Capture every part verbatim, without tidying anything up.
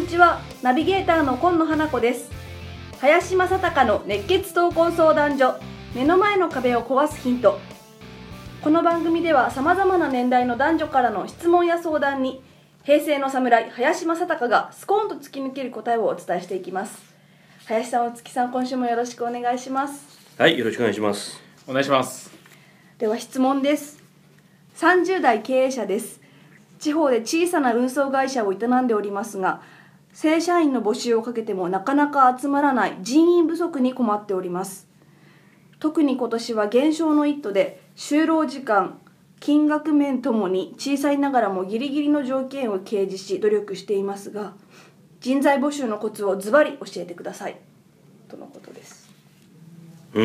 にちは、ナビゲーターの今野花子です。林正孝の熱血闘魂相談所、目の前の壁を壊すヒント。この番組ではさまざまな年代の男女からの質問や相談に、平成の侍林正孝がスコーンと突き抜ける答えをお伝えしていきます。林さん、お月さん、今週もよろしくお願いします。 はい、よろしくお願いします。 お願いします。 では質問です。さんじゅう代経営者です。地方で小さな運送会社を営んでおりますが、正社員の募集をかけてもなかなか集まらない人員不足に困っております。特に今年は減少の一途で、就労時間、金額面ともに小さいながらもギリギリの条件を掲示し努力していますが、人材募集のコツをズバリ教えてくださいとのことです。 うん。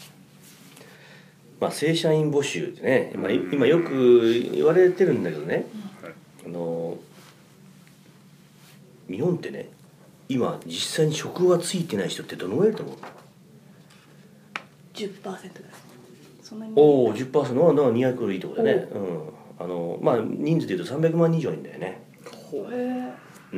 まあ正社員募集ってね、まあ、今よく言われてるんだけどね、うん、あの日本ってね、今実際に職がついてない人ってどのぐらいいると思う？ じゅっパーセント ぐらい。そんなにおお、じゅっパーセント のにひゃくいいところだね。うん。あのまあ人数でいうとさんびゃくまんにん以上いるんだよね。 ほへうん。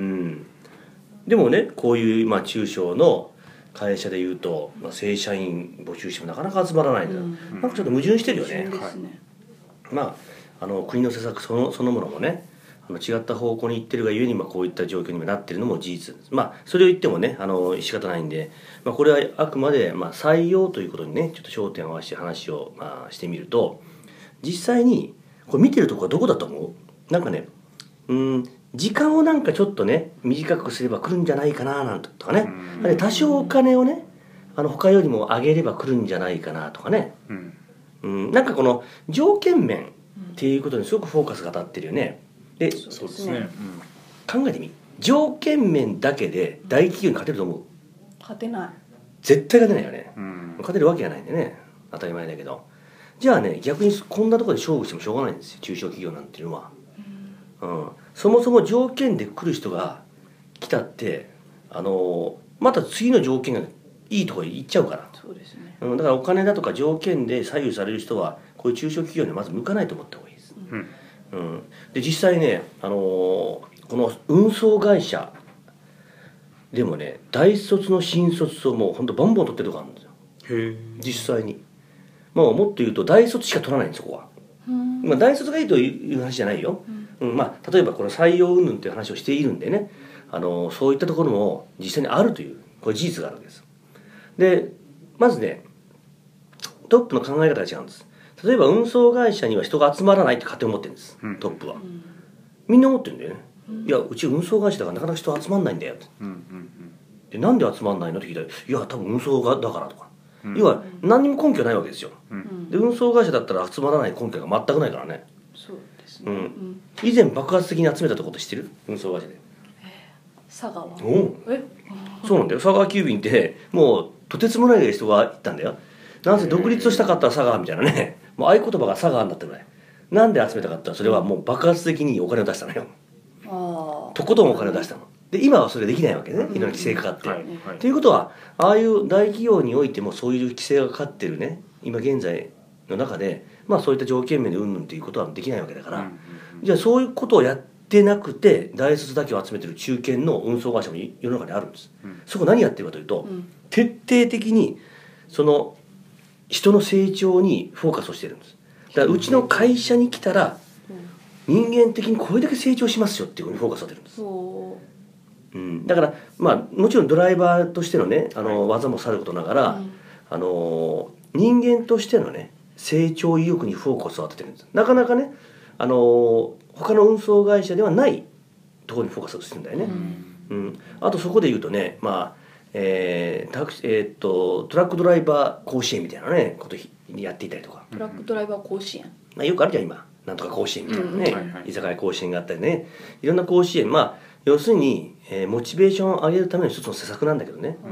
でもね、こういうまあ中小の会社でいうと、まあ、正社員募集してもなかなか集まらないんだ、うん、なんかちょっと矛盾してるよね。 矛盾ですね。 まあ、あの国の施策その、そのものもね、あの違った方向に行ってるがゆえに、まあ、こういった状況にもなってるのも事実です。まあそれを言ってもね、あの仕方ないんで、まあ、これはあくまで、まあ、採用ということにねちょっと焦点を合わせて話を、まあ、してみると、実際にこれ見てるとこはどこだと思う？なんかね、うん時間をなんかちょっとね短くすれば来るんじゃないかななんてとかね、あれ多少お金をねあの他よりも上げれば来るんじゃないかなとかね、うんうん、なんかこの条件面っていうことにすごくフォーカスが当たってるよね。で、 そうですね、 うん、考えてみ、条件面だけで大企業に勝てると思う？ 勝てない。 絶対勝てないよね、 うん、 勝てるわけがないんでね、当たり前だけど。じゃあね、逆にこんなところで勝負してもしょうがないんですよ、中小企業なんていうのは。うん、そもそも条件で来る人が来たってあのまた次の条件がいいところに行っちゃうから。 そうですね、 うん、だからお金だとか条件で左右される人はこういう中小企業にはまず向かないと思った方がいいです。 うんうん、で実際ね、あのこの運送会社でもね大卒の新卒をもうほんとボンボン取ってるとこあるんですよ。 へえ。 実際にもうもっと言うと大卒しか取らないんです、そこは。まあ、大卒がいいという話じゃないよ、うんうん、まあ、例えばこの採用云々っていう話をしているんでね、あのそういったところも実際にあるというこれ事実があるわけです。でまずねトップの考え方が違うんです。例えば運送会社には人が集まらないって勝手に思ってるんです、うん、トップは、うん、みんな思ってるんだよね、うん、いやうち運送会社だからなかなか人集まんないんだよって、うんうんうん、でなんで集まんないのって聞いたら、いや多分運送がだからとか、うん、要は何にも根拠ないわけですよ、うん、で運送会社だったら集まらない根拠が全くないからね。 そうですね、 うん、以前爆発的に集めたところって知ってる？運送会社で佐川。 おえそうなんだよ。佐川急便ってもうとてつもないぐらい人が行ったんだよ。なんせ独立をしたかったら佐川みたいなね、もう合言葉が佐川になってるぐらい。なんで集めたかったらそれはもう爆発的にお金を出したのよ。あとことんお金を出したので、今はそれできないわけね、いろんな規制がかかって、うんはいはい、ということはああいう大企業においてもそういう規制がかかってるね今現在の中で、まあそういった条件面でうんぬんっていうことはできないわけだから、うんうんうん、じゃあそういうことをやってなくて大卒だけを集めてる中堅の運送会社も世の中にあるんです、うん、そこ何やってるかというと、うん、徹底的にその人の成長にフォーカスをしてるんです。だからうちの会社に来たら人間的にこれだけ成長しますよっていうふうにフォーカスされてるんです、うん、だからまあもちろんドライバーとしてのねあの技もさることながら、うん、あの人間としてのね成長意欲にフォーカスを当ててるんです。なかなかねあの他の運送会社ではないところにフォーカスをしてるんだよね、うんうん、あとそこで言うとねまあえータクシーえー、っとトラックドライバー甲子園みたいなねことやっていたりとか、 トラックドライバー甲子園、 まあ、よくあるじゃん今なんとか甲子園みたいなね、うんはいはい、居酒屋甲子園があったりね、いろんな甲子園、まあ要するに、えー、モチベーションを上げるための一つの施策なんだけどね、うん、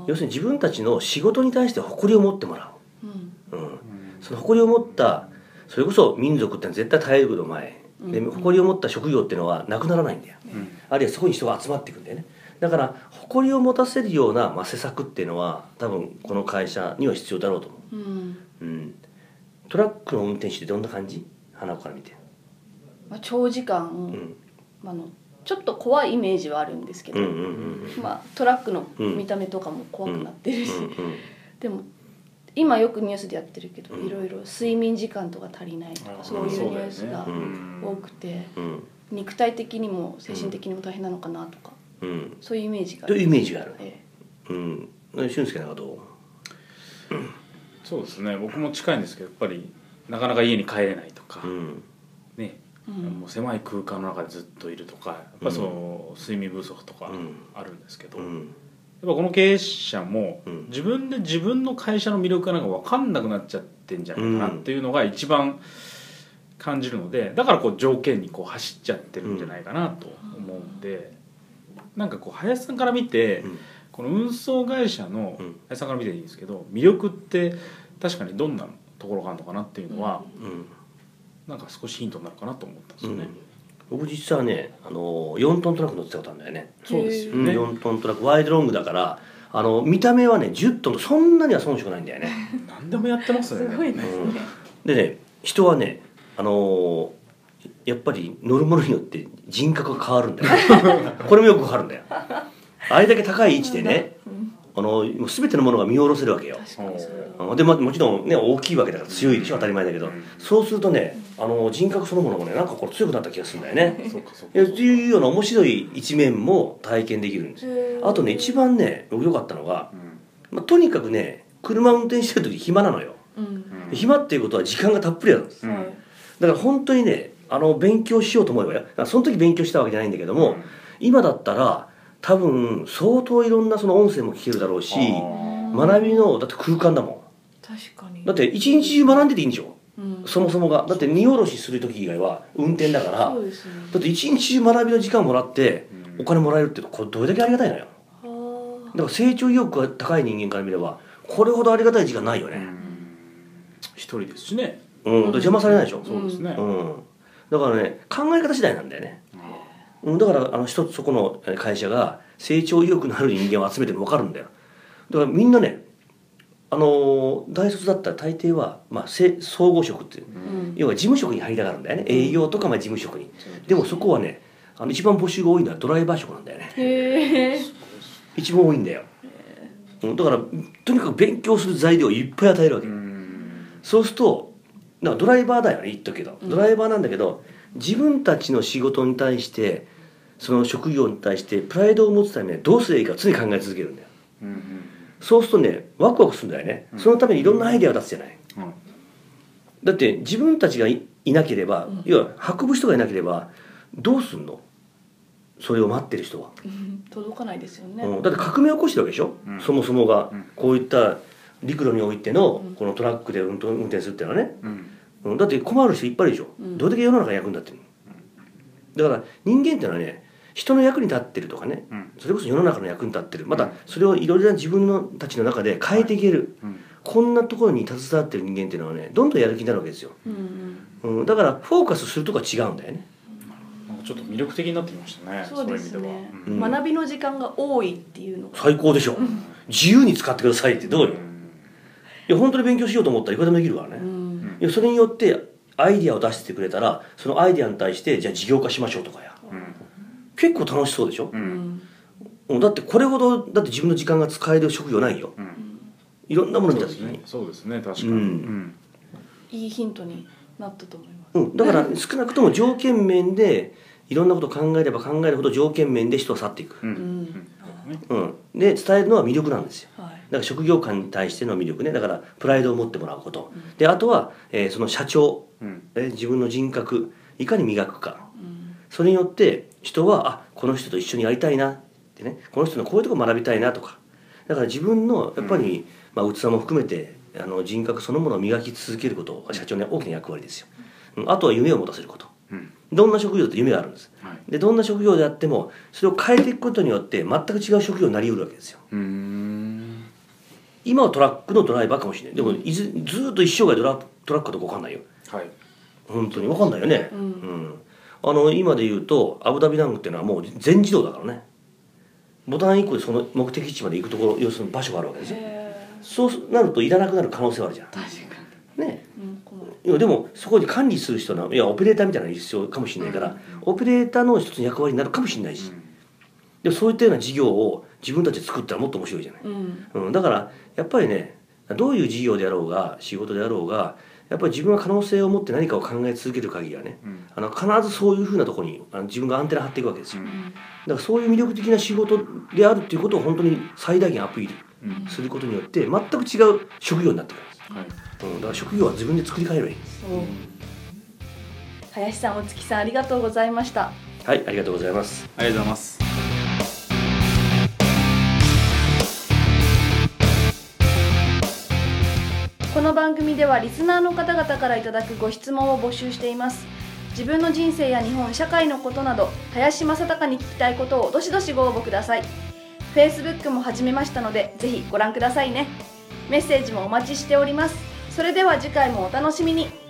要するに自分たちの仕事に対して誇りを持ってもらう、うんうん、その誇りを持ったそれこそ民族ってのは絶対耐えること前で、誇りを持った職業っていうのはなくならないんだよ、うん、あるいはそこに人が集まっていくんだよね。だから誇りを持たせるような、まあ、施策っていうのは多分この会社には必要だろうと思う、うんうん、トラックの運転手ってどんな感じ？花子から見て、 まあ、長時間、うんまあ、のちょっと怖いイメージはあるんですけど、 うんうんうんまあ、トラックの見た目とかも怖くなってるし、 うんうんでも今よくニュースでやってるけど、 うんいろいろ睡眠時間とか足りないとか、 あーそういうニュースがそうだよね多くて、 うん肉体的にも精神的にも大変なのかなとか、 うんそういうイメージがというイメージがある。 えうん俊介なんかどう？ そうですね。僕も近いんですけど、やっぱりなかなか家に帰れないとか、 うんね、 うんもう狭い空間の中でずっといるとか、やっぱその睡眠不足とかうんあるんですけど、やっうんぱこの経営者もうん自分で自分の会社の魅力がなんか分かんなくなっちゃってんじゃないかなっていうのが一番感じるので、だからこう条件にこう走っちゃってるんじゃないかなと思うんで、なんかこう林さんから見て、 うんこの運送会社のうん林さんから見ていいんですけど、魅力って確かにどんなところがあるのかなっていうのは、 うんなんか少しヒントになるかなと思ったんですよね。 うん僕実はねあのよんトントラック乗ってたことあるんだよね。 そうですようん、 ね。 よんトントラックワイドロングだからあの見た目はねじゅっトンとそんなには遜色ないんだよね。 何でもやってますよね。 すごいですね、 うんでね人はねあのーやっぱり乗るものによって人格が変わるんだよこれもよくわかるんだよ。あれだけ高い位置でねうんあのもう全てのものが見下ろせるわけよ。 確かにそれはうんでももちろんね大きいわけだから強いでしょ当たり前だけど、 うんそうするとねあの人格そのものもねなんかこれ強くなった気がするんだよね。 そうかそういやか。 っていうような面白い一面も体験できるんですよ。 へーあとね一番ね僕良かったのが、 うんまあ、とにかくね車運転してる時暇なのよ。 うんうん暇っていうことは時間がたっぷりあるんです。 うんはいだから本当にねあの勉強しようと思えばよだからその時勉強したわけじゃないんだけども、今だったら多分相当いろんなその音声も聞けるだろうしあ学びのだって空間だも確かにんだって一日中学んでていいんでしょうんそもそもがだって荷下ろしする時以外は運転だからそうですねだって一日中学びの時間もらってうんお金もらえるってこれどれだけありがたいのよ。 はだから成長意欲が高い人間から見ればこれほどありがたい時間ないよね。 うん一人ですしね。 うん、だから邪魔されないでしょ。 そうですね。 うん、だからね考え方次第なんだよね。うん、だからあの一つそこの会社が成長意欲のある人間を集めてるの分かるんだよ。だからみんなねあの大卒だったら大抵は、まあ、せ総合職っていう、 うん要は事務職に入りたがるんだよね。営業とかまあ事務職に。 そうですでもそこはねあの一番募集が多いのはドライバー職なんだよね。 へえ一番多いんだよ。うん、だからとにかく勉強する材料をいっぱい与えるわけ。 うんそうするとだからドライバーだよね言っとくけどうんドライバーなんだけど自分たちの仕事に対してその職業に対してプライドを持つためにはどうすればいいか常に考え続けるんだよ。 うんうんそうするとねワクワクするんだよね。そのためにいろんなアイデアを出すじゃない。 うんだって自分たちが い, いなければ、 うん要は運ぶ人がいなければどうすんのそれを待ってる人は、 うん届かないですよねうん、だって革命を起こしてるわけでしょ、 うんそもそもが、 うんこういった陸路においてのうんこのトラックで運転運転するっていうのはね、 うんうん、だって困る人いっぱいいるでしょ、 うんどれだけ世の中に役に立ってるのだから人間っていうのはね人の役に立ってるとかねうんそれこそ世の中の役に立ってるまたうんそれをいろいろな自分のたちの中で変えていける、 うんこんなところに携わってる人間っていうのはねどんどんやる気になるわけですよ、 うんうんうん、だからフォーカスするとこは違うんだよね。 なんかちょっと魅力的になってきましたね。 そうですねそういう意味では。 うん学びの時間が多いっていうのが最高でしょ、自由に使ってくださいってどうよ、 うんいや本当に勉強しようと思ったらいくらでもできるからね、 うんいやそれによってアイディアを出してくれたらそのアイディアに対してじゃあ事業化しましょうとかやうん結構楽しそうでしょ、 ううんんうんだってこれほどだって自分の時間が使える職業ないようんいろんなもの見そうですねた時に、 そうですね確かに。 うんうんいいヒントになったと思いますうん、だから少なくとも条件面でいろんなことを考えれば考えるほど条件面で人は去っていく、 うんううんんねうん、で伝えるのは魅力なんですよはいだから職業観に対しての魅力ねだからプライドを持ってもらうこと、であとは、えーその社長、 うんえー自分の人格いかに磨くかうんそれによって人はあこの人と一緒にやりたいなってねこの人のこういうとこ学びたいなとかだから自分のやっぱり、まあ、器も含めてあの人格そのものを磨き続けることが社長の大きな役割ですよ、うん、あとは夢を持たせることうんどんな職業だって夢があるんですはいでどんな職業であってもそれを変えていくことによって全く違う職業になりうるわけですようーん今はトラックのドライバーかもしれないでもいずずーっと一生涯ドラトラックかどうか分かんないよはい本当に分かんないよね、 うんうんあの今で言うとアブダビラングっていうのはもう全自動だからねボタンいっこでその目的地まで行くところ要するに場所があるわけですよへそうなるといらなくなる可能性はあるじゃんー確かにねうんこのいやでもそこに管理する人のいやオペレーターみたいなのが必要かもしれないから、オペレーターの一つの役割になるかもしれないし、でもそういったような事業を自分たちで作ったらもっと面白いじゃない、 うんうん、だからやっぱりねどういう事業であろうが仕事であろうがやっぱり自分が可能性を持って何かを考え続ける限りはね、 うんあの必ずそういうふうなところにあの自分がアンテナ張っていくわけですよ、 うんだからそういう魅力的な仕事であるっていうことを本当に最大限アピールうんすることによって全く違う職業になってくるんです、 はいうん、だから職業は自分で作り変えればいい。 そう林さん、お月さん、ありがとうございました。 はい、ありがとうございます。 ありがとうございます。 この番組ではリスナーの方々からいただくご質問を募集しています。自分の人生や日本社会のことなど林正孝に聞きたいことをどしどしご応募ください。 Facebook も始めましたのでぜひご覧くださいね。メッセージもお待ちしております。それでは次回もお楽しみに。